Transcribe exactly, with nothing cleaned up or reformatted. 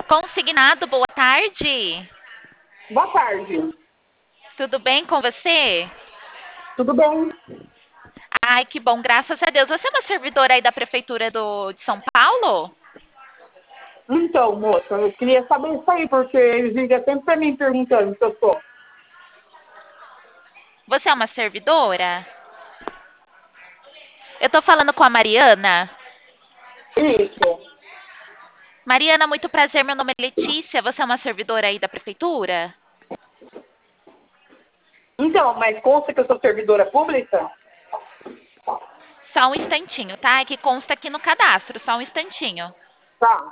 Consignado, boa tarde. Boa tarde. Tudo bem com você? Tudo bem? Ai, que bom, graças a Deus. Você é uma servidora aí da Prefeitura do, de São Paulo? Então, moça, eu queria saber isso aí, porque eles ligam sempre pra mim perguntando se eu sou. Você é uma servidora? Eu tô falando com a Mariana. Isso. Mariana, muito prazer. Meu nome é Letícia. Você é uma servidora aí da Prefeitura? Então, mas consta que eu sou servidora pública? Só um instantinho, tá? É que consta aqui no cadastro. Só um instantinho. Tá.